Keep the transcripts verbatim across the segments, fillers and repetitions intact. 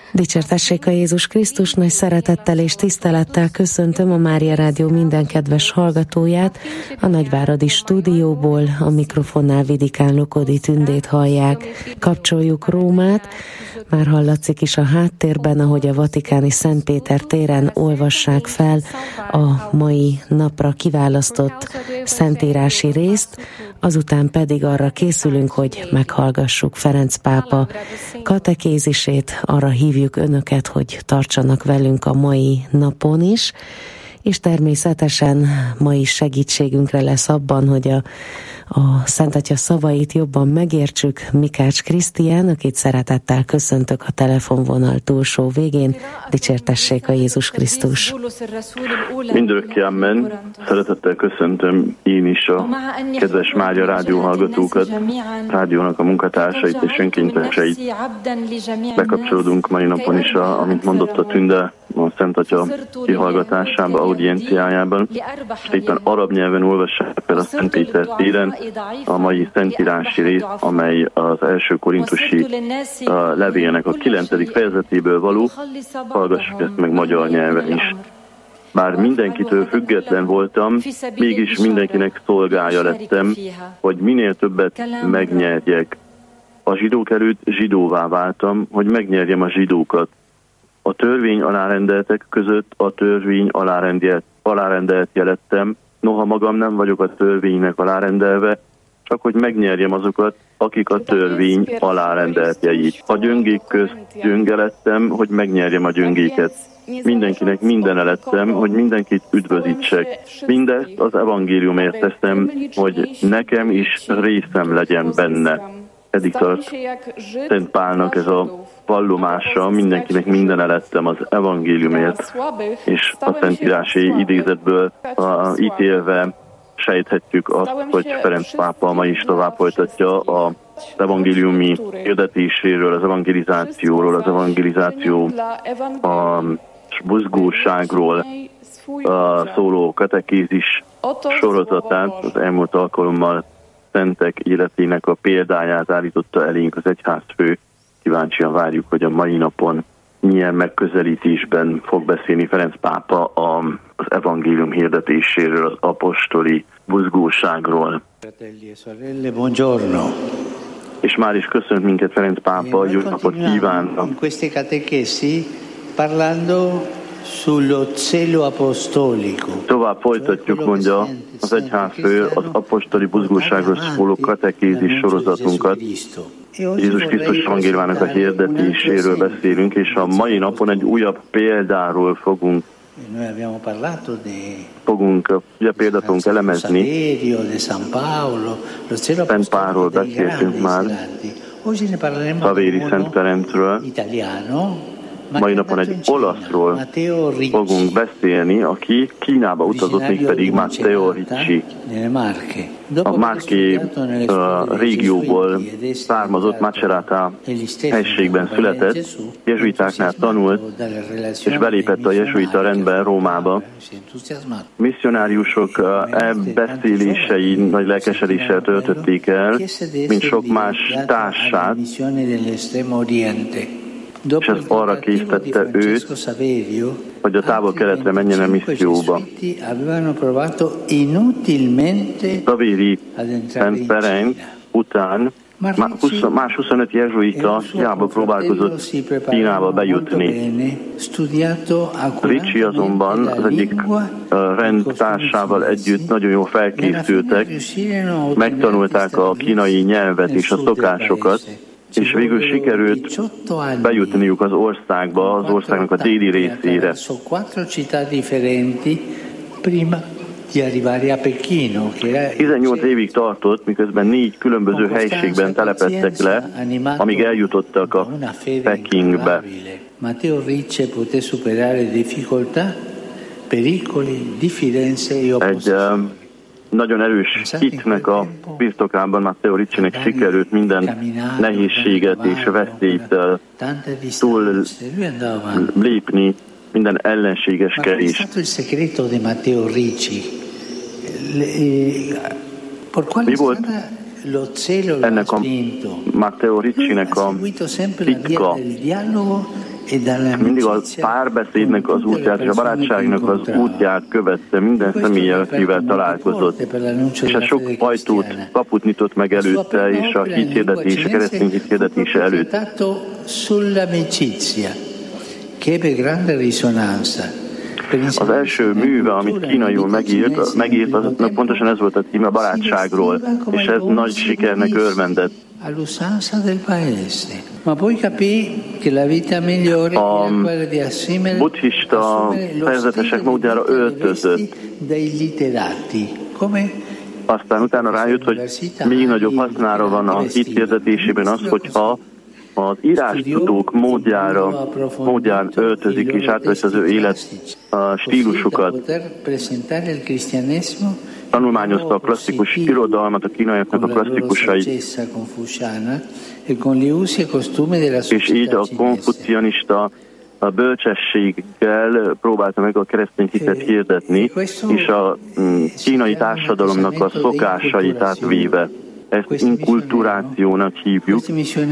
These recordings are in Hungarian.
Dicsértessék a Jézus Krisztus, nagy szeretettel és tisztelettel köszöntöm a Mária Rádió minden kedves hallgatóját. A nagyváradi stúdióból a mikrofonnál Vidikán Lokodi Tündét hallják. Kapcsoljuk Rómát, már hallatszik is a háttérben, ahogy a vatikáni Szent Péter téren olvassák fel a mai napra kiválasztott szentírási részt, azután pedig arra készülünk, hogy meghallgassuk Ferenc pápa katekézisét, arra hívjuk önöket, hogy tartsanak velünk a mai napon is, és természetesen ma is segítségünkre lesz abban, hogy a, a Szent Atya szavait jobban megértsük. Mikács Krisztián, akit szeretettel köszöntök a telefonvonal túlsó végén. Dicsértessék a Jézus Krisztus! Mindörökké amen. Szeretettel köszöntöm én is a kedves Mária Rádió hallgatókat, rádiónak a munkatársait és önkénteseit. Bekapcsolódunk mai napon is, a, amit mondott a Tünde, a Szent Atya kihallgatásában, audienciájában. Éppen arab nyelven olvassák fel a Szent Péter téren a mai szentírási rész, amely az első korintusi levélnek a kilencedik fejezetéből való. Hallgassuk ezt meg magyar nyelven is. Bár mindenkitől független voltam, mégis mindenkinek szolgája lettem, hogy minél többet megnyerjek. A zsidók előtt zsidóvá váltam, hogy megnyerjem a zsidókat. A törvény alárendeltek között a törvény alárendelt, alárendelt jelettem, noha magam nem vagyok a törvénynek alárendelve, csak hogy megnyerjem azokat, akik a törvény alárendeltjei. A gyöngék közt gyönge lettem, hogy megnyerjem a gyöngéket. Mindenkinek mindene lettem, hogy mindenkit üdvözítsek. Mindezt az evangéliumért teszem, hogy nekem is részem legyen benne. Eddig tart Szent Pálnak ez a vallomása, mindenkinek mindene lettem az evangéliumért, és a szentírási idézetből a, ítélve sejthetjük azt, hogy Ferenc pápa ma is tovább folytatja az evangéliumi hirdetéséről, az evangelizációról, az evangelizáció a buzgóságról a szóló katekézis sorozatát. Az elmúlt alkalommal szentek életének a példáját állította elénk az egyházfő. Kíváncsian várjuk, hogy a mai napon milyen megközelítésben fog beszélni Ferenc pápa az evangélium hirdetéséről, az apostoli buzgóságról. És már is köszönt minket Ferenc pápa, jó napot kívánnak! Tovább folytatjuk, mondja az egyházfő, az apostoli buzgóságról szóló katekézis sorozatunkat. Jézus Krisztus evangéliumának a hirdetéséről beszélünk, és a mai napon egy újabb példáról fogunk fogunk ugye példát fogunk elemezni. Szent Pálról beszéltünk már, Szavéri Szent Ferencről. Mai napon egy olaszról fogunk beszélni, aki Kínába utazott, mégpedig Matteo Ricci. A Márki uh, régióból származott, Macerata helységben született, jezsuitáknál tanult, és belépett a jezsuita rendbe Rómába. Misszionáriusok uh, beszélései nagy lelkesedéssel töltötték el, mint sok más társát, és ez arra késztette őt, hogy a távol-keletre menjen a misszióba. Szavéri Szent Ferenc után más huszonöt jezsuita hiába próbálkozott Kínába bejutni. Ricci azonban az egyik rendtársával együtt nagyon jól felkészültek, megtanulták a kínai nyelvet és a szokásokat, és végül sikerült bejutniuk az országba, az országnak a déli részére. tizennyolc évig tartott, miközben négy különböző helységben telepedtek le, amíg eljutottak a Pekingbe. Egy nagyon erős hitnek a birtokában Matteo Riccinek sikerült minden nehézséget és veszélyt túl lépni, minden ellenséges kerést. Mi volt ennek a Matteo Riccinek a titka? mindig a párbeszédnek az útját és a barátságnak az útját követte minden személlyel, akivel találkozott. És ez sok ajtót, kaput nyitott meg előtte, és a hithirdetése, a keresztény hithirdetése előtt. Az első műve, amit kínaiul megírt, megírt az, pontosan ez volt a címe, a barátságról, és ez nagy sikernek örvendett. A buddhista fejezetesek módjára öltözött. Aztán utána rájött, hogy még nagyobb hasznára van a hithirdetésében az, hogyha az írástudók módjára, módján öltözik és átvesz az ő élet a stílusukat. Tanulmányozta a klasszikus irodalmat, a kínaiaknak a klasszikusait, és így a konfucianista a bölcsességgel próbálta meg a keresztény hitet hirdetni, és a kínai társadalomnak a szokásait átvéve. Ezt inkulturációnak hívjuk.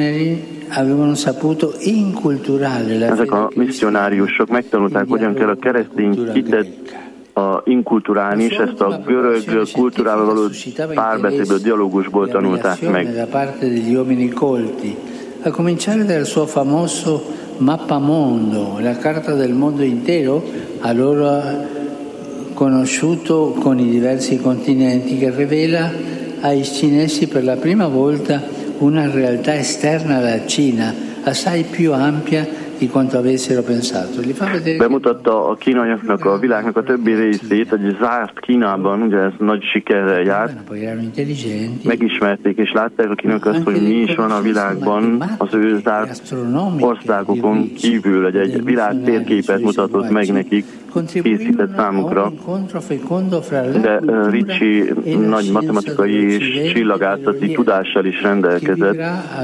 Ezek a misszionáriusok megtanulták, hogyan kell a keresztény hitet a inkulturálni, és ezt a görög kultúrával való párbeszédből, dialógusból tanulták meg. A cominciare dal suo famoso mappamondo, la carta del mondo intero, allora conosciuto con i diversi continenti, che rivela ai cinesi per la prima volta una realtà esterna alla Cina, assai più ampia di quanto avessero pensato. Bemutatta a kínaiaknak a világnak a többi részét, egy zárt Kínában, ugye ez nagy sikerrel járt. Megismerték és látták a kínaiak azt, hogy mi is van a világban, az ő zárt országokon kívül, egy, egy világ térképet mutatott meg nekik, készített számukra. De uh, Ricci nagy matematikai és csillagászati tudással is rendelkezett.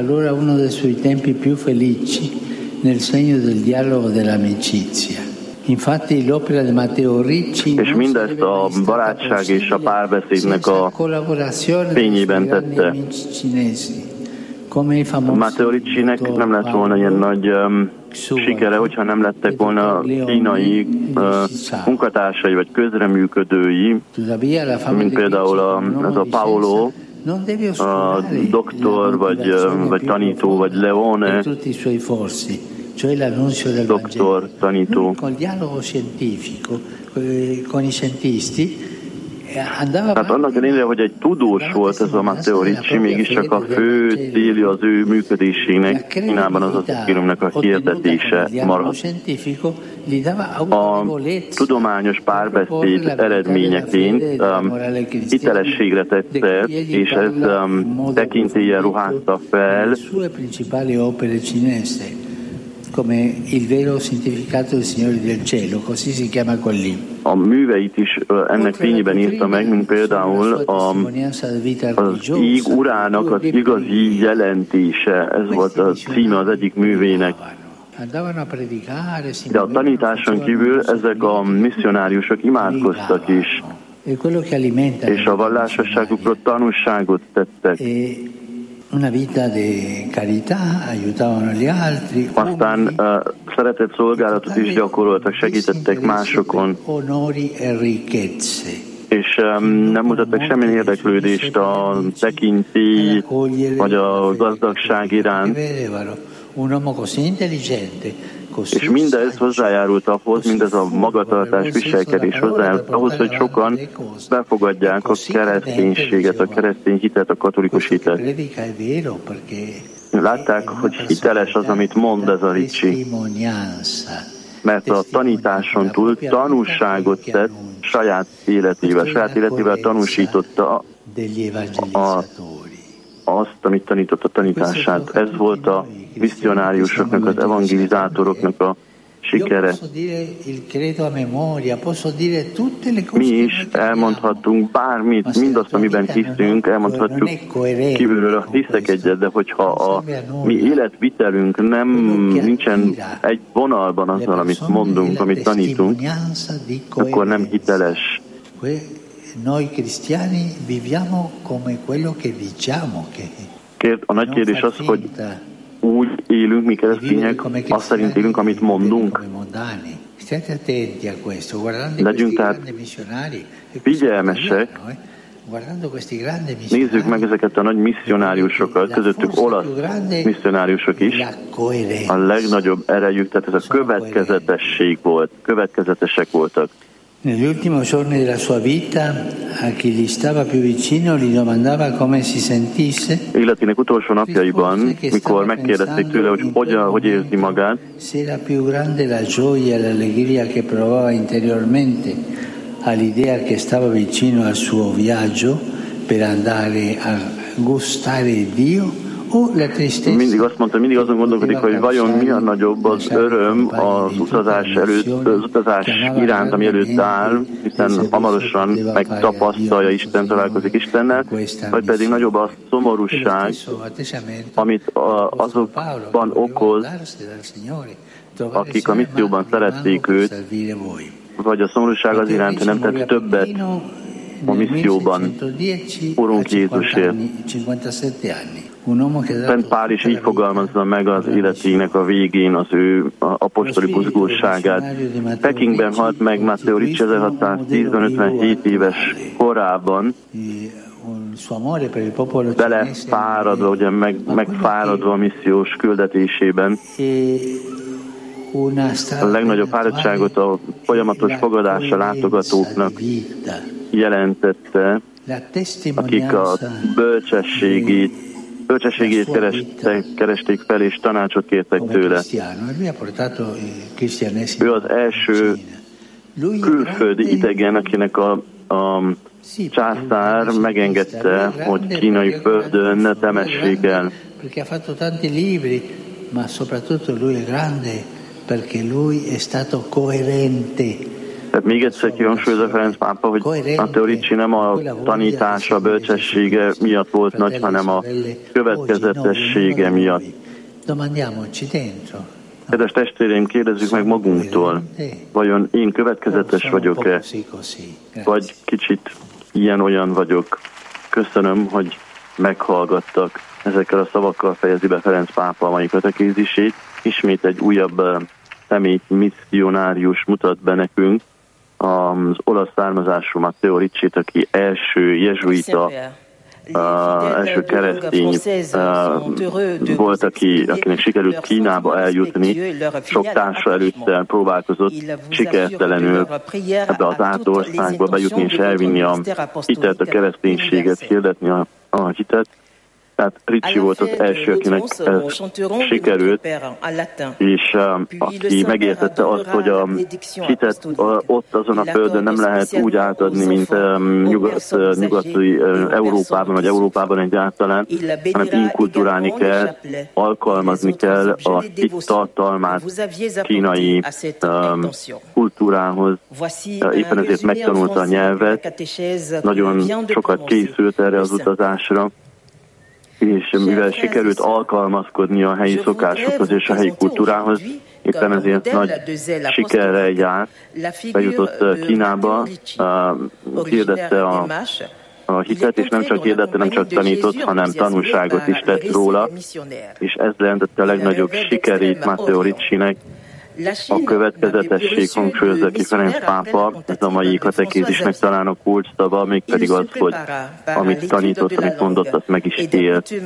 Nel segno del dialogo dell'amicizia. Infatti l'opera di Matteo Ricci és mindezt a barátság és a párbeszédnek a fényében tette. Matteo Riccinek nem lett volna ilyen nagy um, sikere, hogyha nem lettek volna kínai uh, munkatársai vagy közreműködői, mint például a, ez a Paolo, a doktor, vagy, vagy tanító, vagy Leone, doktor, tanító. Hát annak ellenére, hogy egy tudós volt ez a Matteo Ricci, mégiscsak a fő célja az ő működésének Kínában az evangéliumnak a hirdetése maradt. A tudományos párbeszéd eredményeként um, hitelességre tette, és ez um, tekintéllyel ruházta fel come il vero significato del Signore del Cielo, così si chiama quel libro. A műveit is ennek fényében írta meg, mint például a, az íg urának az igazi jelentése, ez volt a címe az egyik művének. De a tanításon kívül ezek a misszionáriusok imádkoztak is, és a vallásosságukról tanúságot tettek. Una vita di carità, aiutavano gli altri. Aztán uh, szeretett szolgálatot is gyakoroltak, segítettek másokon. És um, nem mutattak semmilyen érdeklődést a tekintély vagy a gazdagság iránt. És mindez hozzájárult ahhoz, mindez a magatartás, viselkedés hozzájárult ahhoz, hogy sokan befogadják a kereszténységet, a keresztény hitet, a katolikus hitet. Látták, hogy hiteles az, amit mond ez a Ricci. Mert a tanításon túl tanúságot tett saját életével, saját életével tanúsította a, azt, amit tanított a tanítását. Ez volt a misszionáriusoknak, az evangelizátoroknak a sikere. Mi is elmondhatunk bármit, mindazt, amiben hiszünk, elmondhatjuk kívülről, hiszek egyet, de hogyha a mi életvitelünk nem nincsen egy vonalban azzal, amit mondunk, amit tanítunk, akkor nem hiteles. Noi cristiani viviamo come quello che diciamo che A nagy kérdés az, hogy úgy élünk mi keresztények, azt szerint élünk, amit mondunk. Legyünk tehát figyelmesek, nézzük meg ezeket a nagy misszionáriusokat, közöttük olasz misszionáriusok is. A legnagyobb erejük, tehát ez a következetesség volt, következetesek voltak. Negli ultimi giorni della sua vita, a chi gli stava più vicino gli domandava come si sentisse. Életének utolsó napjaiban, mikor megkérdezték tőle, hogy hogyan, hogy érzi magát, se era più grande la gioia e l'allegria che provava interiormente all'idea che stava vicino al suo viaggio per andare a gustare Dio. Mindig azt mondta, mindig azon gondolkodik, hogy vajon mi a nagyobb az öröm az utazás előtt, az utazás iránt, ami előtt áll, hiszen hamarosan megtapasztalja Isten, találkozik Istennel, vagy pedig nagyobb a szomorúság, amit azokban okoz, akik a misszióban szerették őt, vagy a szomorúság az iránt, hogy nem tett többet a misszióban Urunk Jézusért. Szent Pál is így fogalmazza meg az életének a végén az ő apostoli buzgóságát. Pekingben halt meg Matteo Ricci ezerhatszáztíz-ötvenhét éves korában, belefáradva, ugye meg, megfáradva a missziós küldetésében. A legnagyobb fáradtságot a folyamatos fogadása látogatóknak jelentette, akik a bölcsességét Bölcsességét kerestek, keresték fel, és tanácsot kértek tőle. Ő az első külföldi idegen, akinek a, a császár megengedte, hogy kínai földön ne temessék el. Tehát még egyszer kihangsúlyozza Ferenc pápa, hogy Matteo Ricci nem a tanítása, a bölcsessége miatt volt nagy, hanem a következetessége miatt. Kedves testvéreim, kérdezzük meg magunktól, vajon én következetes vagyok-e, vagy kicsit ilyen-olyan vagyok. Köszönöm, hogy meghallgattak. Ezekkel a szavakkal fejezi be Ferenc pápa a mai katekézisét. Ismét egy újabb személy misszionárius mutat be nekünk, az olasz származású Matteo Riccit, aki első jezsuita, uh, első keresztény uh, volt, aki, akinek sikerült Kínába eljutni, sok társa előtt próbálkozott sikertelenül ebbe az átországba bejutni és elvinni a hitet, a kereszténységet, hirdetni a, a hitet. Tehát Ricci volt az első, akinek ez sikerült, és uh, aki megértette azt, hogy a hitet uh, ott azon a földön nem lehet úgy átadni, mint um, nyugat, uh, nyugati uh, Európában, vagy Európában egyáltalán, hanem inkulturálni kell, alkalmazni kell a hit tartalmát kínai um, kultúrához. Uh, éppen ezért megtanulta a nyelvet, nagyon sokat készült erre az utazásra, és mivel sikerült alkalmazkodni a helyi szokásokhoz és a helyi kultúrához, éppen ezért nagy sikerrel járt, bejutott Kínába, hirdette a, a hitet, és nem csak hirdette, nem csak tanított, hanem tanúságot is tett róla, és ez jelentette a legnagyobb sikerét Matteo Riccinek. A következetesség hangsúlyozza ki Ferenc pápa, ez a mai katekézisnek talán a kulcs szava, mégpedig az, hogy amit tanított, amit mondott, azt meg is élt.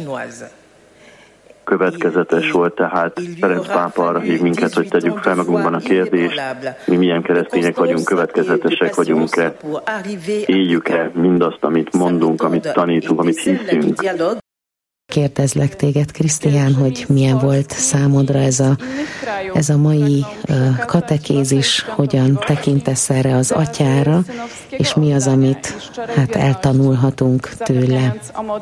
Következetes volt, tehát Ferenc pápa arra hív minket, hogy tegyük fel magunkban a kérdést, mi milyen keresztények vagyunk, következetesek vagyunk-e, éljük-e mindazt, amit mondunk, amit tanítunk, amit hiszünk. Kérdezlek téged, Krisztián, hogy milyen volt számodra ez a, ez a mai uh, katekézis, hogyan tekintesz erre az atyára, és mi az, amit hát eltanulhatunk tőle.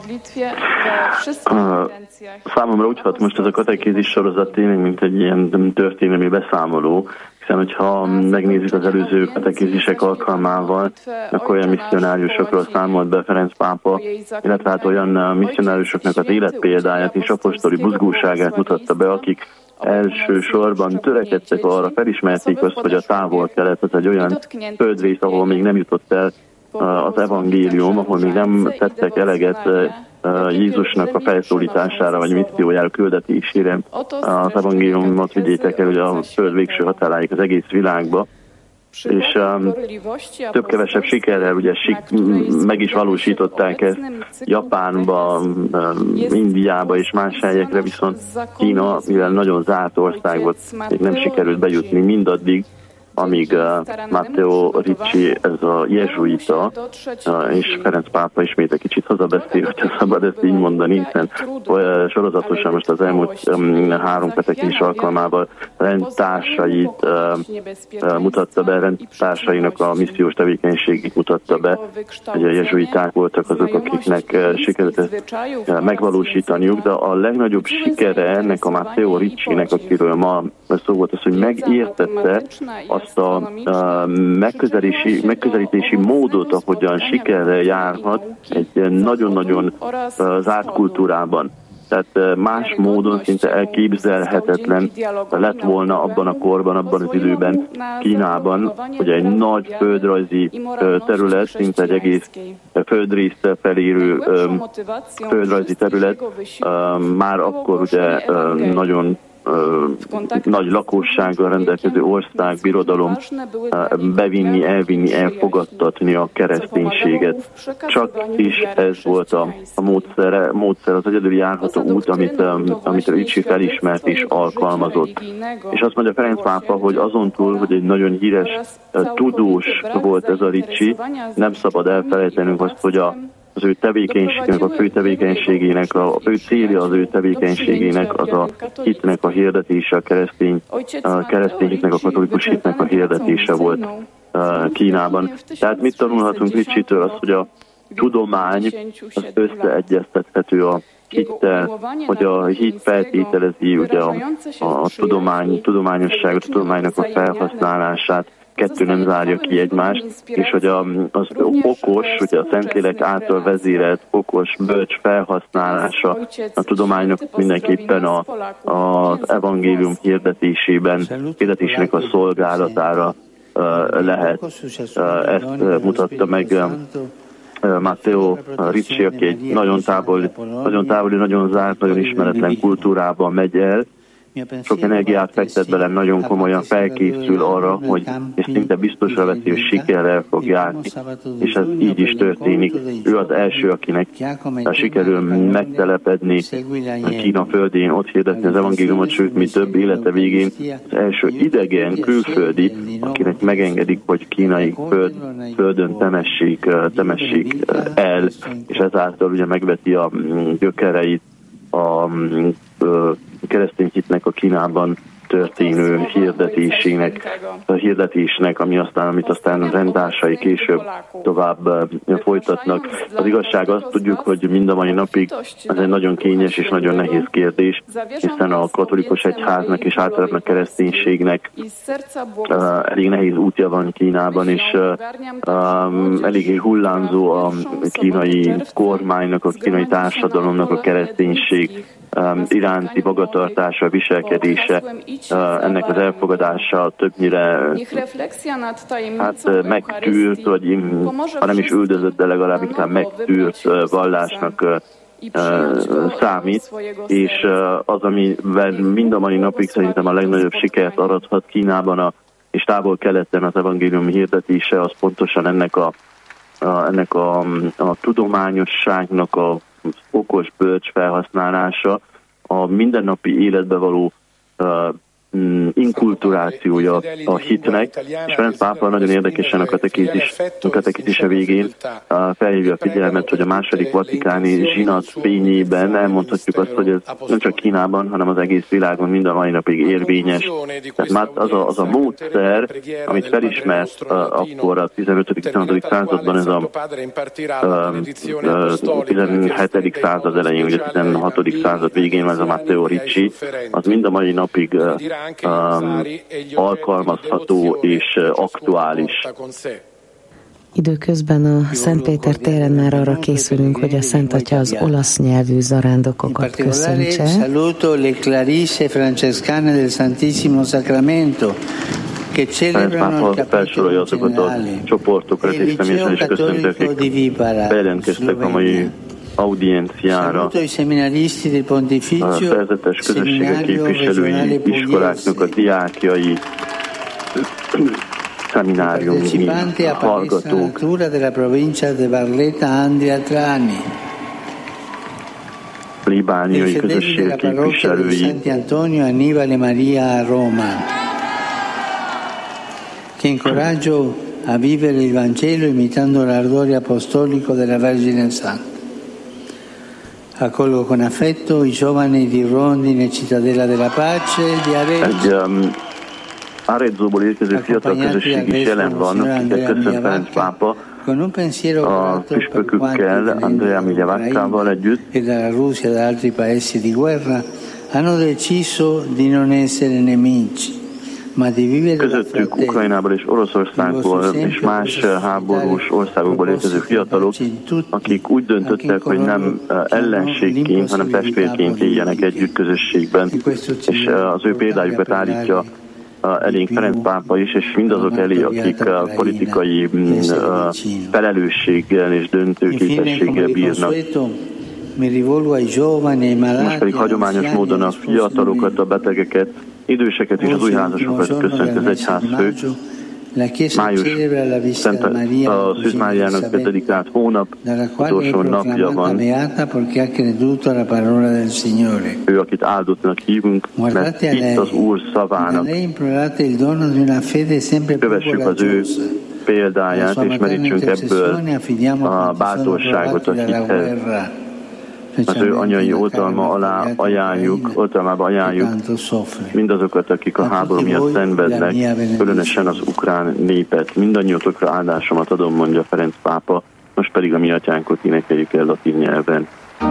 Uh, számomra úgy hat most ez a katekézis sorozat tényleg, mint egy ilyen történelmi beszámoló, hiszen hogyha megnézzük az előző katekézisek alkalmával, akkor olyan misszionáriusokról számolt be Ferenc pápa, illetve hát olyan misszionáriusoknak az életpéldáját és apostoli buzgóságát mutatta be, akik elsősorban törekedtek arra, felismerték azt, hogy a Távol-Kelet az egy olyan földrész, ahol még nem jutott el az evangélium, ahol még nem tettek eleget Jézusnak a felszólítására, vagy missziójára, küldetésére az evangéliumot vigyétek el, hogy a föld végső határáig az egész világba, és um, több-kevesebb sikerrel ugye sik, meg is valósították ezt Japánba, um, Indiába és más helyekre, viszont Kína, mivel nagyon zárt ország volt, még nem sikerült bejutni mindaddig, amíg uh, Matteo Ricci, ez a jezsuita, uh, és Ferenc pápa ismét egy kicsit hazabeszél, hogyha szabad ezt így mondani, hiszen uh, sorozatosan most az elmúlt um, három petekés alkalmával rendtársait uh, uh, mutatta be, rendtársainak a missziós tevékenységét mutatta be, hogy a jezsuiták voltak azok, akiknek uh, sikerült ezt uh, megvalósítaniuk, de a legnagyobb sikere ennek a Matteo Riccinek, akiről ma szó volt az, hogy megértette azt a uh, megközelítési, megközelítési módot, ahogyan sikerrel járhat egy nagyon-nagyon uh, zárt kultúrában. Tehát uh, más módon szinte elképzelhetetlen lett volna abban a korban, abban az időben Kínában, hogy egy nagy földrajzi uh, terület, szinte egy egész földrészt felérő um, földrajzi terület, uh, már akkor ugye uh, nagyon nagy lakossággal rendelkező ország, birodalom bevinni, elvinni, elfogadtatni a kereszténységet. Csak is ez volt a, a módszer, módszer, az egyedüli járható út, amit, amit Ricci felismert és alkalmazott. És azt mondja Ferenc pápa, hogy azon túl, hogy egy nagyon híres tudós volt ez a Ricci, nem szabad elfelejtenünk azt, hogy a az ő tevékenységének, a fő tevékenységének, a fő célja az ő tevékenységének az a hitnek a hirdetése, a keresztény, a keresztény hitnek, a katolikus hitnek a hirdetése volt uh, Kínában. Tehát mit tanulhatunk Riccitől? Az, hogy a tudomány az összeegyeztethető a hittel, hogy a hit feltételezi ugye a, a tudomány, tudományosságot, a tudománynak a felhasználását, kettő nem zárja ki egymást, és hogy a, az okos, ugye a Szentlélek által vezérelt okos, bölcs felhasználása a tudománynak mindenképpen a, az evangélium hirdetésében, hirdetésének a szolgálatára uh, lehet. Uh, ezt mutatta meg uh, Matteo Ricci, aki egy nagyon távoli, nagyon távoli, nagyon zárt, nagyon ismeretlen kultúrában megy el, sok energiát fektet bele, nagyon komolyan felkészül arra, hogy és szinte biztosra veszi, hogy sikerrel fog járni, és ez így is történik. Ő az első, akinek sikerül megtelepedni Kína földén, ott hirdetni az evangéliumot, sőt, mi több élete végén az első idegen, külföldi, akinek megengedik, hogy kínai föld, földön temessék, temessék el, és ezáltal ugye megveti a gyökereit a keresztény hitnek a Kínában történő hirdetésének, a hirdetésnek, ami aztán, amit aztán rendtársai később tovább folytatnak. Az igazság, azt tudjuk, hogy mind a mai napig ez egy nagyon kényes és nagyon nehéz kérdés, hiszen a katolikus egyháznak és általában a kereszténységnek uh, elég nehéz útja van Kínában, és uh, um, eléggé hullámzó a kínai kormánynak, a kínai társadalomnak a kereszténység Um, iránti magatartása, viselkedése, uh, ennek az elfogadása többnyire hát megtűrt, vagy ha nem is üldözött, de legalább inkább megtűrt uh, vallásnak uh, uh, számít, és uh, az, amivel mind a mai napig szerintem a legnagyobb sikert arathat Kínában a, és távol-keleten az evangélium hirdetése, az pontosan ennek a, a, ennek a, a tudományosságnak a okos, bölcs felhasználása, a mindennapi életbe való uh, inkulturációja a hitnek, és Ferenc pápa nagyon érdekesen a katekézis, a katekézise végén uh, felhívja a figyelmet, hogy a második vatikáni zsinat fényében elmondhatjuk azt, hogy ez nem csak Kínában, hanem az egész világon mind a mai napig érvényes. Tehát már az a, az a módszer, amit felismert uh, akkor a tizenötödik-tizenhatodik században, ez a uh, tizenhetedik század elején, ugye tizenhatodik század végén, ez a Matteo Ricci, az mind a mai napig uh, Um, alkalmazható és uh, aktuális. Időközben a Szent Péter téren már arra készülünk, hogy a Szent Atya az olasz nyelvű zarándokokat köszöntse. Saluto le Clarisse francescane del Santissimo Sacramento, che celebrano il felsorolja azokat a csoportokat és személyesen is köszöntök, akik bejelentkeztek a mai audienciára, a szerzetes közösségek képviselői, iskoláknak a diákjai, szemináriumi hallgatók, plébániai közösség képviselői, che incoraggio a vivere il Vangelo imitando l'ardore apostolico della Vergine Santa. Accolgo con affetto i giovani di Rondine, Cittadella della Pace, di Arezzo. Egy um, Arezzóból érkező fiatal közösség is jelen van, akiket köszön Ferenc pápa, a püspökükkel, Andrea Migliavaccával együtt. E dalla Russia e da altri paesi di guerra hanno deciso di non essere nemici. Közöttük Ukrajnából és Oroszországból és más háborús országokból érkező fiatalok, akik úgy döntöttek, hogy nem ellenségként, hanem testvérként éljenek együtt közösségben, és az ő példájukat állítja elénk Ferenc pápa is, és mindazok elé, akik politikai felelősséggel és döntőképességgel bírnak. Most pedig hagyományos módon a fiatalokat, a betegeket, időseket és az újházasokat köszönt az egyházfő. Május Szent a Szűz Máriának dedikált hónap utolsó napja van. Ő, akit áldottnak hívunk, mert itt az Úr szavának. Kövessük az ő példáját, és merítsünk ebből a bátorságot a hithez. Az ő anyai oltalma alá ajánljuk, oltalmába ajánljuk mindazokat, akik a háború miatt szenvednek, különösen az ukrán népet. Mindannyiatokra áldásomat adom, mondja Ferenc pápa, most pedig a mi atyánkot énekeljük el latin nyelven.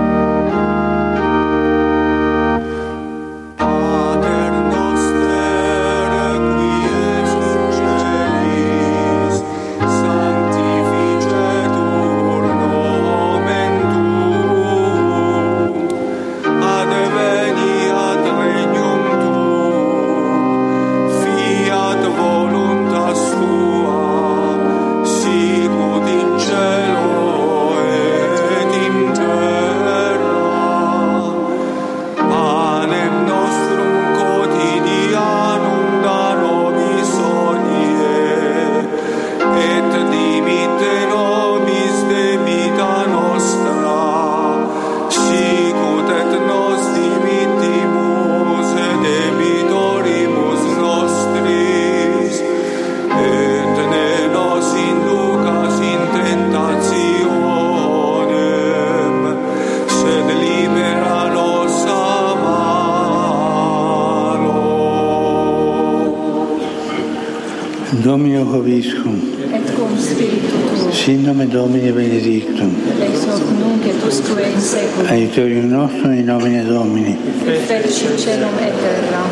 Domino Hoviscum, et cum spiritu tuo, sin nomen Domini benedictum, ex hoc nunc et usque in saeculum, aiutorium nostrum in nomine Domini, et feci celum et terra.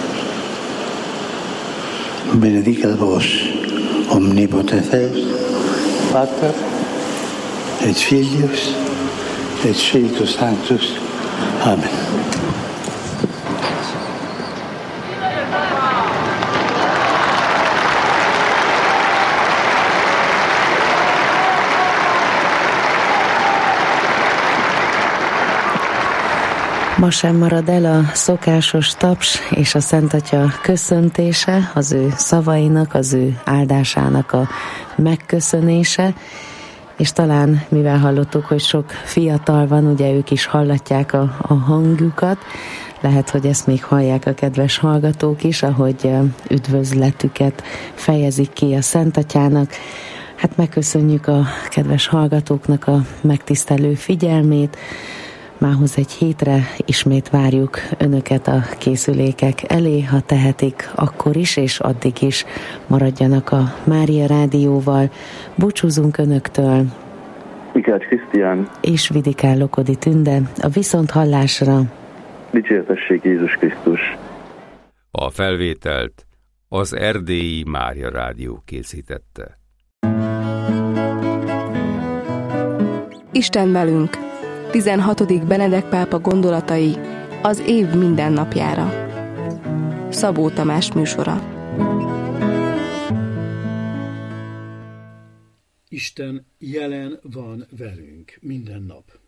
Benedicat vos, omnipotens Deus, Pater, et Filius, et Spiritus Sanctus. Amen. Ma sem marad el a szokásos taps és a Szent Atya köszöntése, az ő szavainak, az ő áldásának a megköszönése, és talán, mivel hallottuk, hogy sok fiatal van, ugye ők is hallatják a, a hangjukat, lehet, hogy ezt még hallják a kedves hallgatók is, ahogy üdvözletüket fejezik ki a Szent Atyának. Hát megköszönjük a kedves hallgatóknak a megtisztelő figyelmét. Mához egy hétre ismét várjuk önöket a készülékek elé, ha tehetik, akkor is, és addig is maradjanak a Mária Rádióval. Búcsúzunk önöktől. Mikács Krisztián És Vidikán Lokodi Tünde. A viszonthallásra. Dicsértessék Jézus Krisztus. A felvételt az Erdélyi Mária Rádió készítette. Isten velünk! tizenhatodik Benedek pápa gondolatai az év mindennapjára. Szabó Tamás műsora. Isten jelen van velünk minden nap.